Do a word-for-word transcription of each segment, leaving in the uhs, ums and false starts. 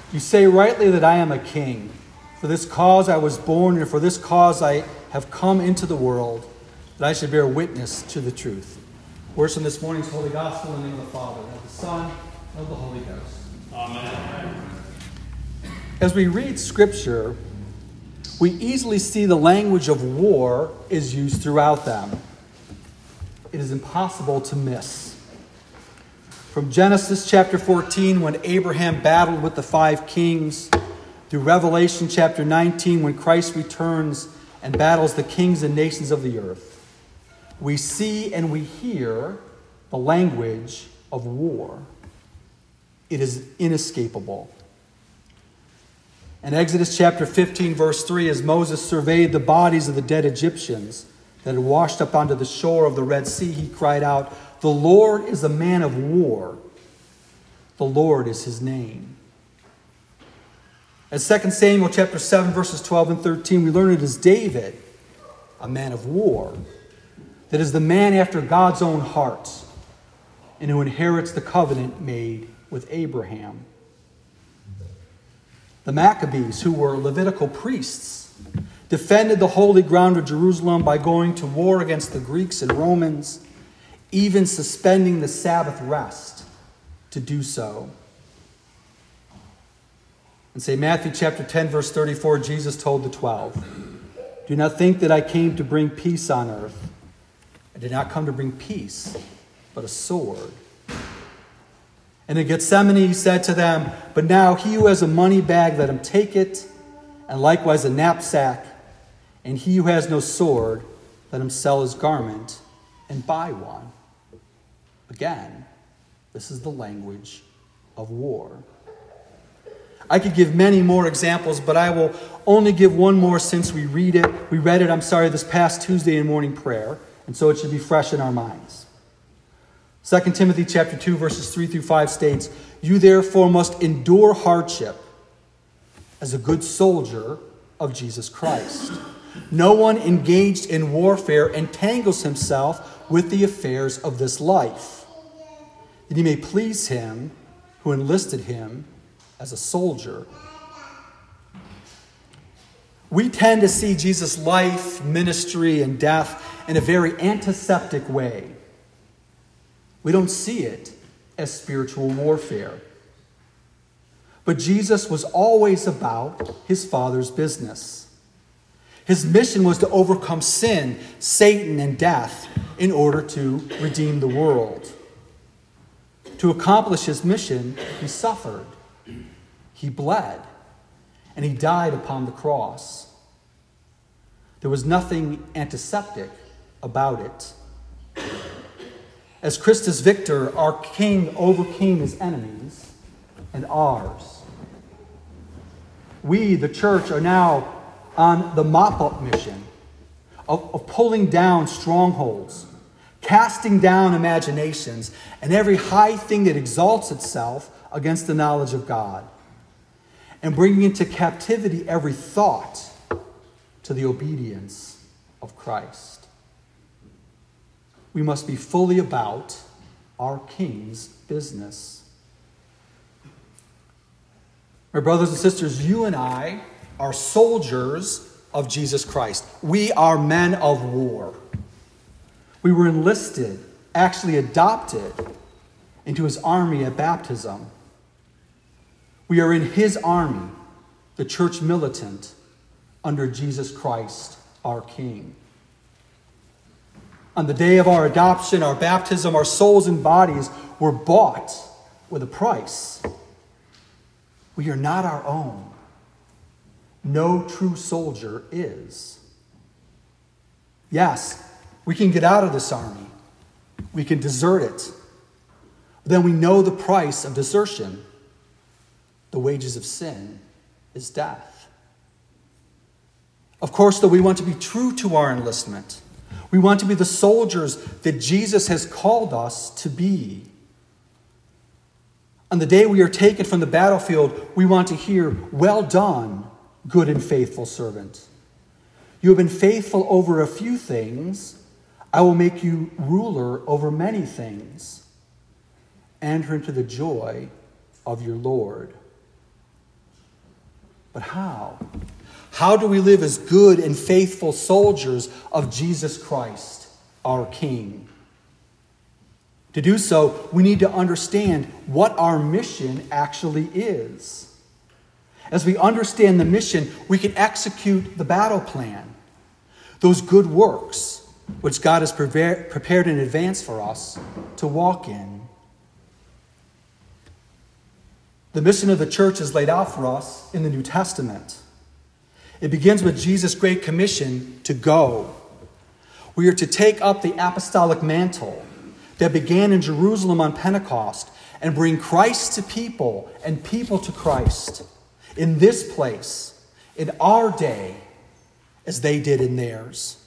You say rightly that I am a king. For this cause I was born, and for this cause I have come into the world, that I should bear witness to the truth. Words from this morning's Holy Gospel in the name of the Father, and of the Son, and of the Holy Ghost. Amen. As we read Scripture, we easily see the language of war is used throughout them. It is impossible to miss. From Genesis chapter fourteen, when Abraham battled with the five kings, through Revelation chapter nineteen, when Christ returns and battles the kings and nations of the earth, we see and we hear the language of war. It is inescapable. In Exodus chapter fifteen, verse three, as Moses surveyed the bodies of the dead Egyptians that had washed up onto the shore of the Red Sea, he cried out, "The Lord is a man of war. The Lord is his name." In Second Samuel chapter seven, verses twelve and thirteen, we learn it is David, a man of war, that is the man after God's own heart, and who inherits the covenant made with Abraham. The Maccabees, who were Levitical priests, defended the holy ground of Jerusalem by going to war against the Greeks and Romans, even suspending the Sabbath rest to do so. In Saint Matthew chapter ten, verse thirty-four, Jesus told the twelve, "Do not think that I came to bring peace on earth. I did not come to bring peace, but a sword." And in Gethsemane he said to them, "But now he who has a money bag, let him take it, and likewise a knapsack. And he who has no sword, let him sell his garment and buy one." Again, this is the language of war. I could give many more examples, but I will only give one more since we read it. We read it, I'm sorry, this past Tuesday in morning prayer, and so it should be fresh in our minds. Second Timothy chapter two, verses three through five states, "You therefore must endure hardship as a good soldier of Jesus Christ. No one engaged in warfare entangles himself with the affairs of this life, that he may please him who enlisted him as a soldier." We tend to see Jesus' life, ministry, and death in a very antiseptic way. We don't see it as spiritual warfare. But Jesus was always about his Father's business. His mission was to overcome sin, Satan, and death in order to redeem the world. To accomplish his mission, he suffered, he bled, and he died upon the cross. There was nothing antiseptic about it. As Christus Victor, our King overcame his enemies and ours. We, the church, are now on the mop-up mission of, of pulling down strongholds, casting down imaginations, and every high thing that exalts itself against the knowledge of God, and bringing into captivity every thought to the obedience of Christ. We must be fully about our King's business. My brothers and sisters, you and I are soldiers of Jesus Christ. We are men of war. We were enlisted, actually adopted, into his army at baptism. We are in his army, the church militant, under Jesus Christ, our King. On the day of our adoption, our baptism, our souls and bodies were bought with a price. We are not our own. No true soldier is. Yes, we can get out of this army. We can desert it. But then we know the price of desertion. The wages of sin is death. Of course, though, we want to be true to our enlistment. We want to be the soldiers that Jesus has called us to be. On the day we are taken from the battlefield, we want to hear, "Well done, good and faithful servant. You have been faithful over a few things. I will make you ruler over many things. Enter into the joy of your Lord." But how? How do we live as good and faithful soldiers of Jesus Christ, our King? To do so, we need to understand what our mission actually is. As we understand the mission, we can execute the battle plan, those good works which God has prepared in advance for us to walk in. The mission of the church is laid out for us in the New Testament. It begins with Jesus' great commission to go. We are to take up the apostolic mantle that began in Jerusalem on Pentecost and bring Christ to people and people to Christ in this place, in our day, as they did in theirs.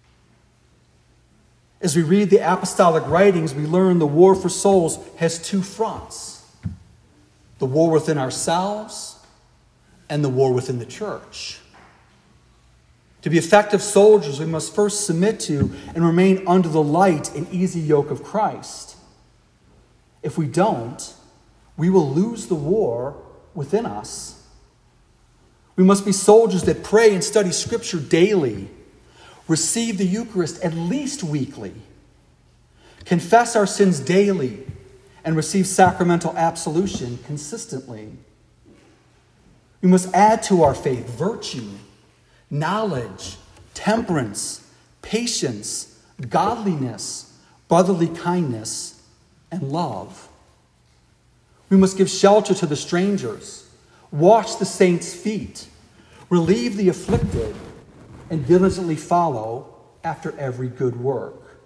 As we read the apostolic writings, we learn the war for souls has two fronts: the war within ourselves and the war within the church. To be effective soldiers, we must first submit to and remain under the light and easy yoke of Christ. If we don't, we will lose the war within us. We must be soldiers that pray and study Scripture daily, receive the Eucharist at least weekly, confess our sins daily, and receive sacramental absolution consistently. We must add to our faith virtue, knowledge, temperance, patience, godliness, brotherly kindness, and love. We must give shelter to the strangers, wash the saints' feet, relieve the afflicted, and diligently follow after every good work.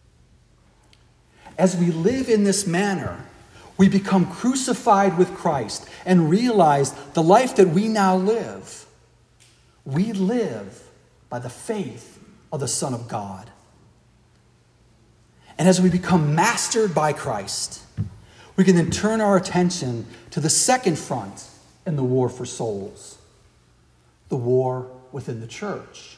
As we live in this manner, we become crucified with Christ and realize the life that we now live. We live by the faith of the Son of God. And as we become mastered by Christ, we can then turn our attention to the second front in the war for souls, the war within the church.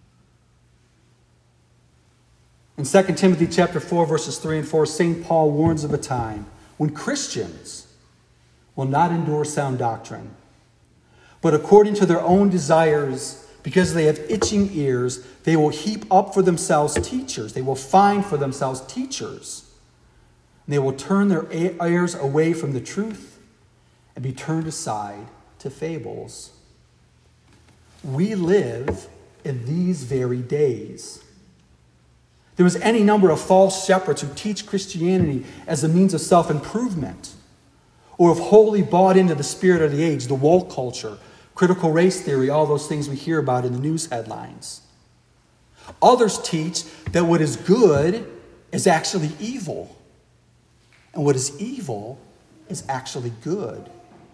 In Second Timothy chapter four, verses three and four, Saint Paul warns of a time when Christians will not endure sound doctrine, but according to their own desires, because they have itching ears, they will heap up for themselves teachers. They will find for themselves teachers. And they will turn their ears away from the truth and be turned aside to fables. We live in these very days. There is any number of false shepherds who teach Christianity as a means of self-improvement, or have wholly bought into the spirit of the age, the woke culture, critical race theory, all those things we hear about in the news headlines. Others teach that what is good is actually evil, and what is evil is actually good.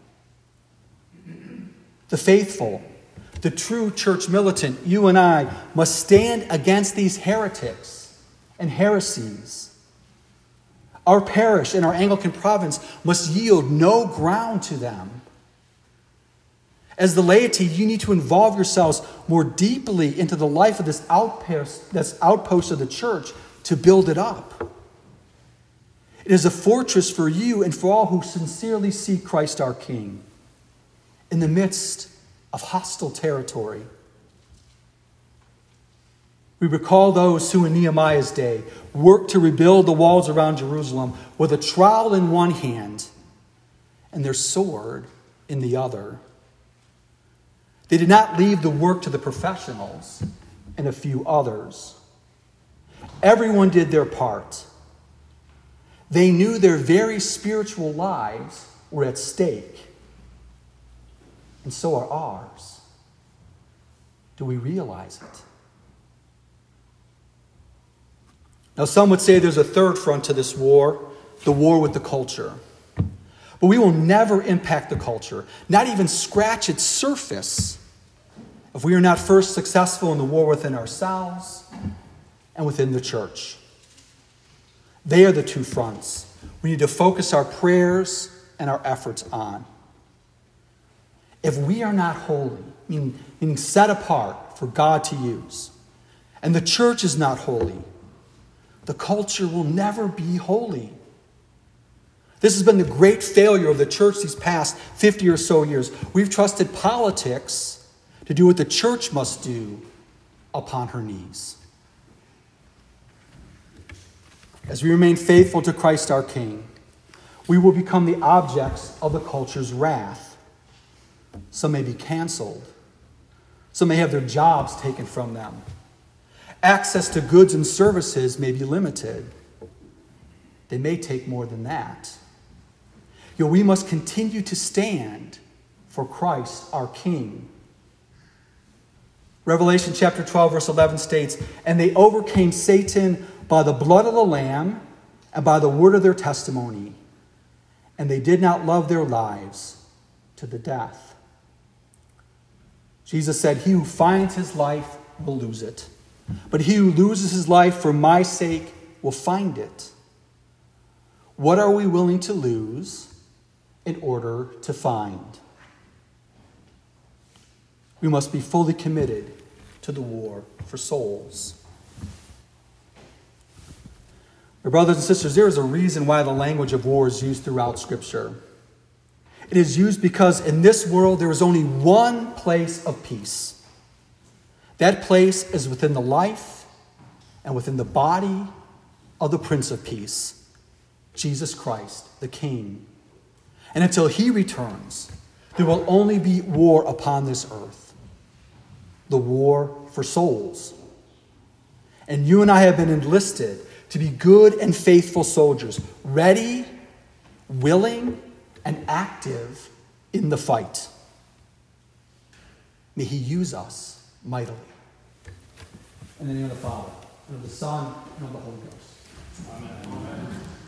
The faithful, the true church militant, you and I, must stand against these heretics and heresies. Our parish and our Anglican province must yield no ground to them. As the laity, you need to involve yourselves more deeply into the life of this outpost, this outpost of the church to build it up. It is a fortress for you and for all who sincerely seek Christ our King in the midst of hostile territory. We recall those who in Nehemiah's day worked to rebuild the walls around Jerusalem with a trowel in one hand and their sword in the other. They did not leave the work to the professionals and a few others. Everyone did their part. They knew their very spiritual lives were at stake. And so are ours. Do we realize it? Now, some would say there's a third front to this war, the war with the culture. But we will never impact the culture, not even scratch its surface, if we are not first successful in the war within ourselves and within the church. They are the two fronts we need to focus our prayers and our efforts on. If we are not holy, meaning, meaning set apart for God to use, and the church is not holy, the culture will never be holy. This has been the great failure of the church these past fifty or so years. We've trusted politics to do what the church must do upon her knees. As we remain faithful to Christ our King, we will become the objects of the culture's wrath. Some may be canceled. Some may have their jobs taken from them. Access to goods and services may be limited. They may take more than that. Yet we must continue to stand for Christ our King. Revelation chapter twelve, verse eleven states, "And they overcame Satan by the blood of the Lamb and by the word of their testimony. And they did not love their lives to the death." Jesus said, "He who finds his life will lose it. But he who loses his life for my sake will find it." What are we willing to lose in order to find? We must be fully committed to the war for souls. My brothers and sisters, there is a reason why the language of war is used throughout Scripture. It is used because in this world there is only one place of peace. That place is within the life and within the body of the Prince of Peace, Jesus Christ, the King. And until he returns, there will only be war upon this earth. The war for souls. And you and I have been enlisted to be good and faithful soldiers, ready, willing, and active in the fight. May he use us mightily. In the name of the Father, and of the Son, and of the Holy Ghost. Amen. Amen.